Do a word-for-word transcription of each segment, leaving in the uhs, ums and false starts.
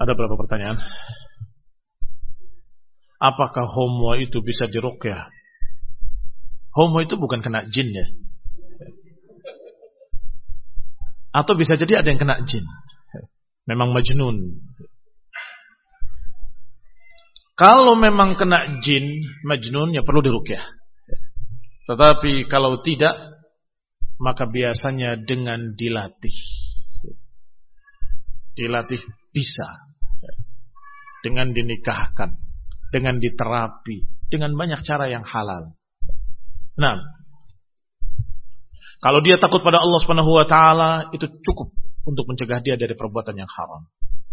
Ada berapa pertanyaan? Apakah homo itu bisa diruqyah? Homo itu bukan kena jin ya. Atau bisa jadi ada yang kena jin. Memang majnun. Kalau memang kena jin, majnun, ya perlu diruqyah. Tetapi kalau tidak, maka biasanya dengan dilatih. Dilatih bisa. Dengan dinikahkan, dengan diterapi, dengan banyak cara yang halal. Nah, kalau dia takut pada Allah Subhanahu wa taala, itu cukup untuk mencegah dia dari perbuatan yang haram.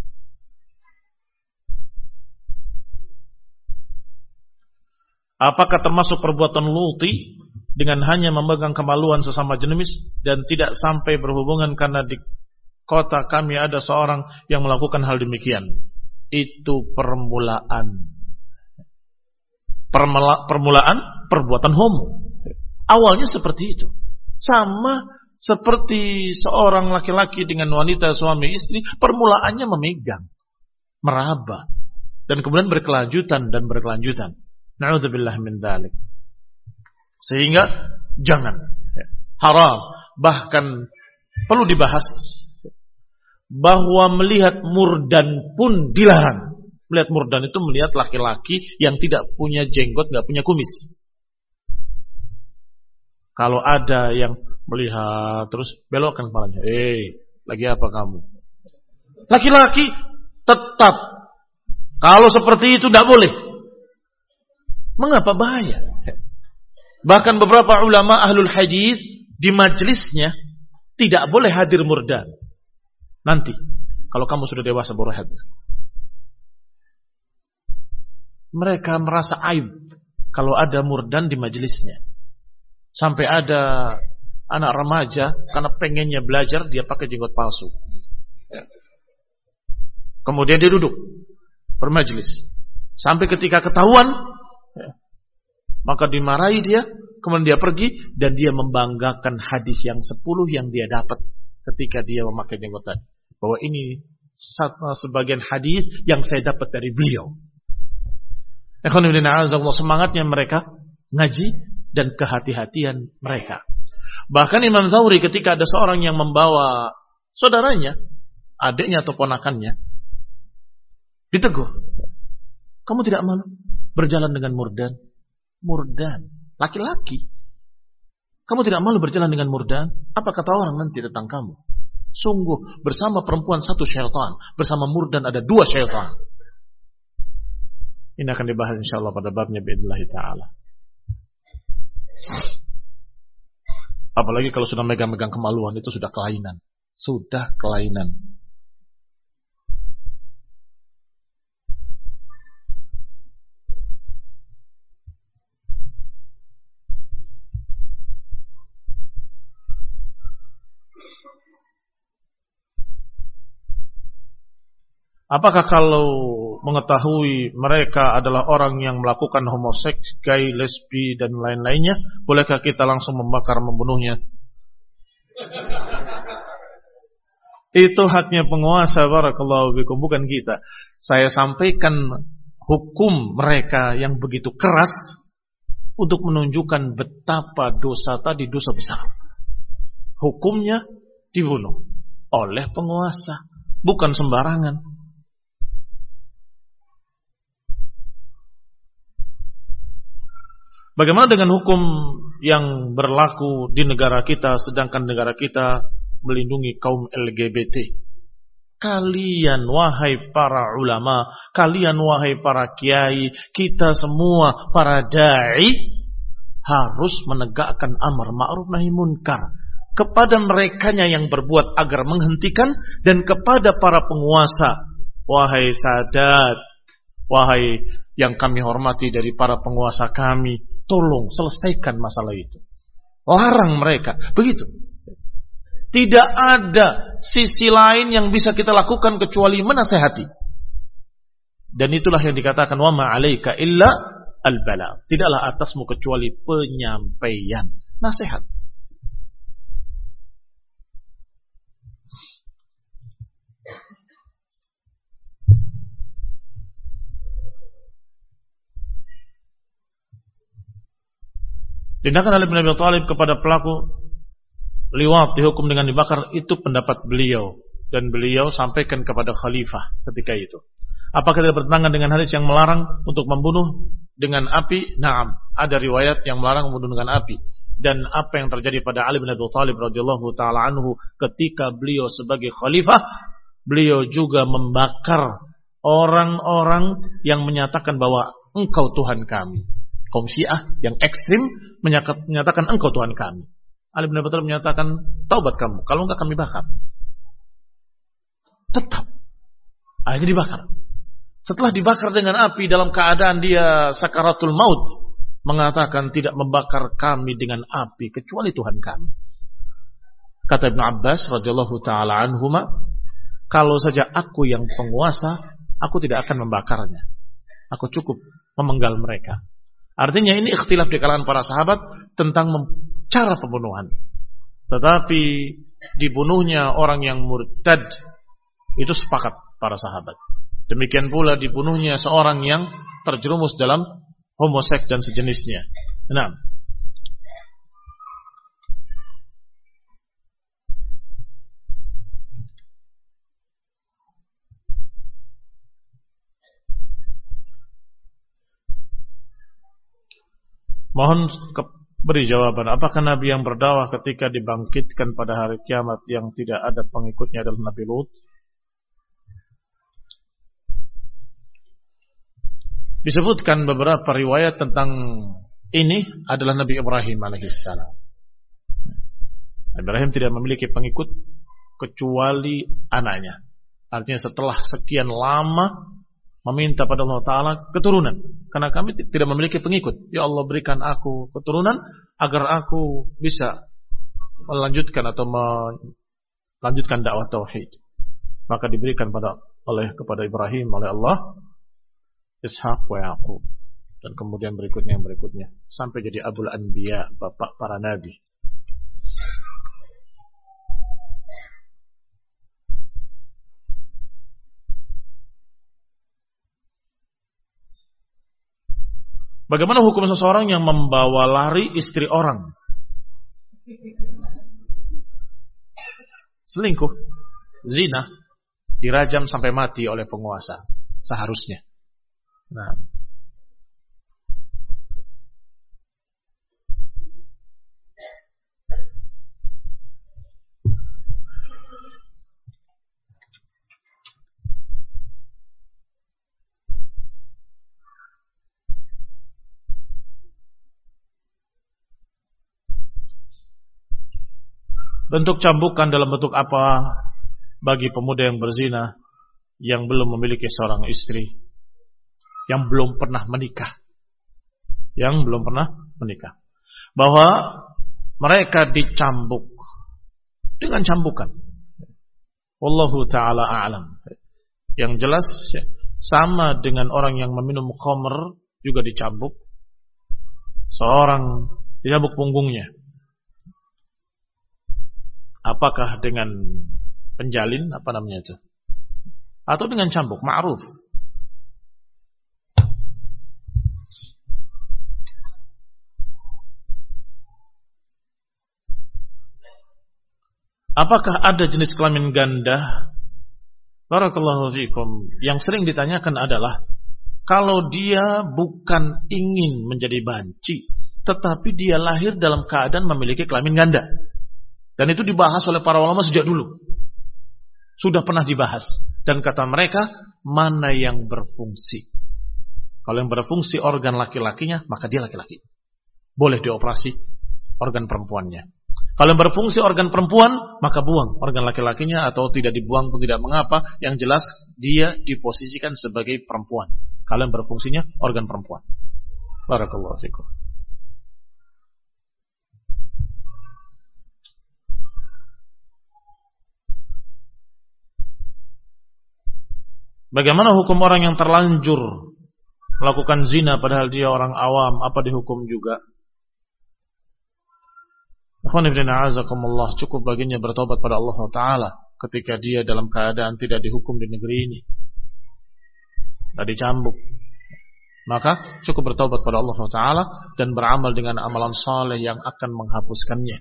Apakah termasuk perbuatan luti dengan hanya memegang kemaluan sesama jenis dan tidak sampai berhubungan karena di kota kami ada seorang yang melakukan hal demikian? Itu permulaan. Permula, permulaan perbuatan homo. Awalnya seperti itu. Sama seperti seorang laki-laki dengan wanita suami istri, permulaannya memegang, meraba, dan kemudian berkelanjutan dan berkelanjutan. Na'udzubillah min dzalik. Sehingga jangan, haram, bahkan perlu dibahas bahwa melihat murdan pun dilarang. Melihat murdan itu melihat laki-laki yang tidak punya jenggot, nggak punya kumis. Kalau ada yang melihat terus belokkan kepalanya, eh, lagi apa kamu? Laki-laki tetap. Kalau seperti itu tidak boleh. Mengapa bahaya? Bahkan beberapa ulama ahlul hadis di majelisnya tidak boleh hadir murdan. Nanti, kalau kamu sudah dewasa baru hadir. Mereka merasa aib kalau ada murdan di majelisnya. Sampai ada anak remaja karena pengennya belajar dia pakai jenggot palsu. Kemudian dia duduk bermajelis. Sampai ketika ketahuan, maka dimarahi dia, kemudian dia pergi dan dia membanggakan hadis yang sepuluh yang dia dapat ketika dia memakai jenggot tadi. Bahwa ini sebagian hadis yang saya dapat dari beliau. Semangatnya mereka ngaji dan kehati-hatian mereka. Bahkan Imam Zawri ketika ada seorang yang membawa saudaranya, adiknya atau ponakannya, ditegur. Kamu tidak malu berjalan dengan murdan? Murdan, laki-laki. Kamu tidak malu berjalan dengan murdan? Apa kata orang nanti tentang kamu? Sungguh bersama perempuan satu syaitan, bersama murdan ada dua syaitan. Ini akan dibahas insyaallah pada babnya biidznillah taala. Apalagi kalau sudah megang-megang kemaluan itu sudah kelainan. Sudah kelainan. Apakah kalau mengetahui mereka adalah orang yang melakukan homoseks, gay, lesbi, dan lain-lainnya, bolehkah kita langsung membakar, membunuhnya? Itu haknya penguasa, barakallahu fikum, bukan kita. Saya sampaikan hukum mereka yang begitu keras untuk menunjukkan betapa dosa tadi dosa besar. Hukumnya dibunuh oleh penguasa, bukan sembarangan. Bagaimana dengan hukum yang berlaku di negara kita, sedangkan negara kita melindungi kaum L G B T? Kalian wahai para ulama, kalian wahai para kiai, kita semua para dai harus menegakkan amar ma'ruf nahi munkar kepada merekanya yang berbuat agar menghentikan, dan kepada para penguasa, wahai sadat, wahai yang kami hormati dari para penguasa kami, tolong selesaikan masalah itu. Larang mereka. Begitu. Tidak ada sisi lain yang bisa kita lakukan kecuali menasehati. Dan itulah yang dikatakan wa ma 'alaika illa al-bala. Tidaklah atasmu kecuali penyampaian, nasihat. Tindakan Ali bin Abi Thalib kepada pelaku liwat dihukum dengan dibakar, itu pendapat beliau, dan beliau sampaikan kepada khalifah ketika itu. Apakah tidak bertentangan dengan hadis yang melarang untuk membunuh dengan api? Naam, ada riwayat yang melarang membunuh dengan api. Dan apa yang terjadi pada Ali bin Abi Thalib radhiyallahu taala anhu ketika beliau sebagai khalifah, beliau juga membakar orang-orang yang menyatakan bahwa engkau Tuhan kami. Kaum Syiah yang ekstrim menyatakan engkau Tuhan kami. Ali bin Abi Thalib menyatakan, taubat kamu, kalau enggak kami bakar. Tetap akhirnya dibakar. Setelah dibakar dengan api dalam keadaan dia sakaratul maut, mengatakan tidak membakar kami dengan api kecuali Tuhan kami. Kata Ibnu Abbas radhiyallahu taala anhuma, kalau saja aku yang penguasa, aku tidak akan membakarnya. Aku cukup memenggal mereka. Artinya ini ikhtilaf di kalangan para sahabat tentang cara pembunuhan. Tetapi dibunuhnya orang yang murtad itu sepakat para sahabat. Demikian pula dibunuhnya seorang yang terjerumus dalam homoseks dan sejenisnya. Nah, mohon beri jawaban. Apakah Nabi yang berdakwah ketika dibangkitkan pada hari kiamat yang tidak ada pengikutnya adalah Nabi Lut? Disebutkan beberapa riwayat tentang ini adalah Nabi Ibrahim alaihissalam. Nabi Ibrahim tidak memiliki pengikut kecuali anaknya. Artinya setelah sekian lama meminta pada Allah Ta'ala keturunan, karena kami tidak memiliki pengikut. Ya Allah, berikan aku keturunan agar aku bisa melanjutkan atau melanjutkan dakwah tauhid. Maka diberikan pada oleh kepada Ibrahim oleh Allah Ishaq wa Yaqub, dan kemudian berikutnya yang berikutnya sampai jadi Abul Anbiya, bapak para nabi. Bagaimana hukum seseorang yang membawa lari istri orang? Selingkuh, zina, dirajam sampai mati oleh penguasa seharusnya. Nah, bentuk cambukan dalam bentuk apa bagi pemuda yang berzina yang belum memiliki seorang istri, yang belum pernah menikah, yang belum pernah menikah, bahwa mereka dicambuk dengan cambukan. Wallahu ta'ala a'lam. Yang jelas sama dengan orang yang meminum khamr juga dicambuk. Seorang dicambuk punggungnya. Apakah dengan penjalin, apa namanya itu, atau dengan cambuk ma'ruf? Apakah ada jenis kelamin ganda? Barakallahu fikum. Yang sering ditanyakan adalah kalau dia bukan ingin menjadi banci, tetapi dia lahir dalam keadaan memiliki kelamin ganda. Dan itu dibahas oleh para ulama sejak dulu. Sudah pernah dibahas. Dan kata mereka, mana yang berfungsi? Kalau yang berfungsi organ laki-lakinya, maka dia laki-laki. Boleh dioperasi organ perempuannya. Kalau yang berfungsi organ perempuan, maka buang organ laki-lakinya, atau tidak dibuang pun tidak mengapa. Yang jelas dia diposisikan sebagai perempuan. Kalau yang berfungsinya organ perempuan. Barakallahu fikum. Bagaimana hukum orang yang terlanjur melakukan zina padahal dia orang awam? Apa dihukum juga? Cukup baginya bertobat pada Allah Ta'ala ketika dia dalam keadaan tidak dihukum di negeri ini, tidak dicambuk, Maka cukup bertaubat pada Allah Taala dan beramal dengan amalan saleh yang akan menghapuskannya.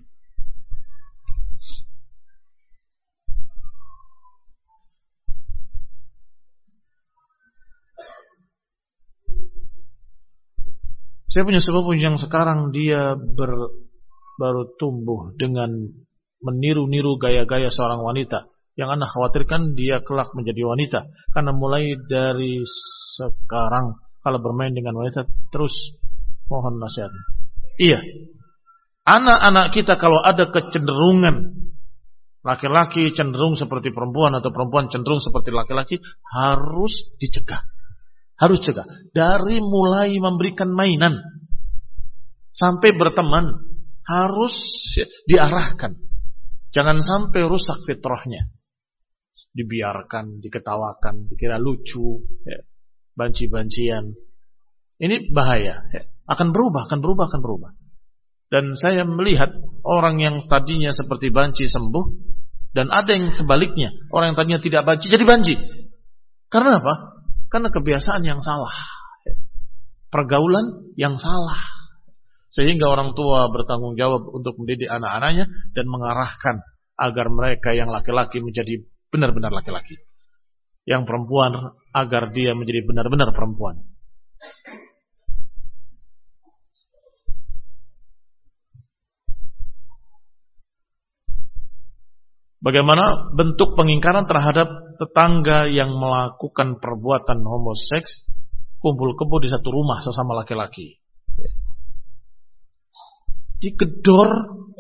Saya punya sepupu yang sekarang dia ber, baru tumbuh dengan meniru-niru gaya-gaya seorang wanita. Yang Anda khawatirkan dia kelak menjadi wanita. Karena mulai dari sekarang kalau bermain dengan wanita terus mohon nasihat. Iya. Anak-anak kita kalau ada kecenderungan laki-laki cenderung seperti perempuan atau perempuan cenderung seperti laki-laki harus dicegah. Harus cegah. Dari mulai memberikan mainan sampai berteman harus diarahkan. Jangan sampai rusak fitrahnya. Dibiarkan, diketawakan, dikira lucu, ya. Banci-bancian. Ini bahaya. Ya. Akan berubah, akan berubah, akan berubah. Dan saya melihat orang yang tadinya seperti banci sembuh dan ada yang sebaliknya. Orang yang tadinya tidak banci jadi banci. Karena apa? Karena kebiasaan yang salah, pergaulan yang salah, sehingga orang tua bertanggung jawab untuk mendidik anak-anaknya dan mengarahkan agar mereka yang laki-laki menjadi benar-benar laki-laki, yang perempuan agar dia menjadi benar-benar perempuan. Bagaimana bentuk pengingkaran terhadap tetangga yang melakukan perbuatan homoseks, kumpul kebo di satu rumah sesama laki-laki? Digedor,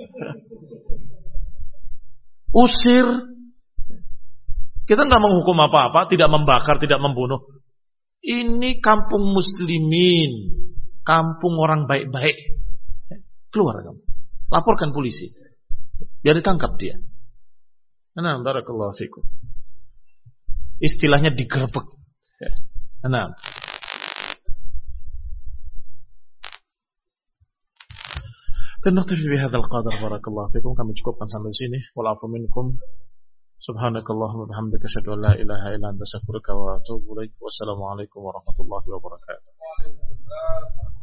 usir. Kita nggak menghukum apa-apa, tidak membakar, tidak membunuh. Ini kampung muslimin, kampung orang baik-baik. Keluar kamu, laporkan polisi, biar ditangkap dia. Nah, barakallahu fikum. Istilahnya digerebek. Nah. Tentu bihadzal qadar barakallahu fikum. Kami cukupkan sampai sini. Wal afu minkum. Subhanakallahumma wa bihamdika asyhadu an la ilaha illa anta astaghfiruka wa atubu ilaik. Wassalamualaikum warahmatullahi wabarakatuh.